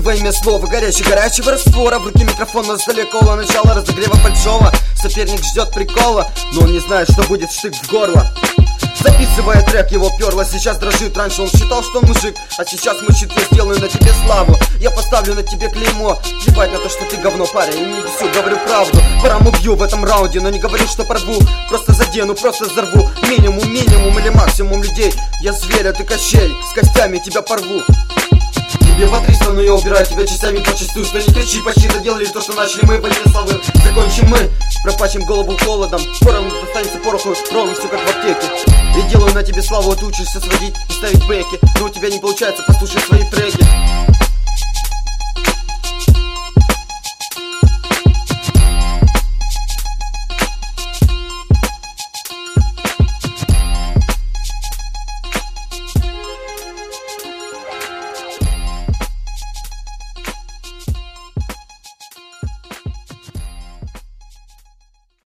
во имя слова горячего раствора. В руке микрофон, на столе кола, начало разогрева большого. Соперник ждет прикола, но он не знает, что будет штык в горло. Записывая трек, его перло, сейчас дрожит. Раньше он считал, что он мужик, а сейчас мучит. Я сделаю на тебе славу, я поставлю на тебе клеймо. Плевать на то, что ты говно, парень, и не несу, говорю правду. Парам убью в этом раунде, но не говорю, что порву. Просто задену, просто взорву. Минимум или максимум людей. Я зверь, а ты Кощей, с костями тебя порву. Тебе по 300, но я убираю тебя частями почастую. Что не кричи, почти доделали то, что начали мы. Во имя славы закончим мы, пропачим голову холодом. Поровну достанется пороху, ровно все как в аптеке. Я делаю на тебе славу, а ты учишься сводить и ставить бэки. Но у тебя не получается, послушай свои треки.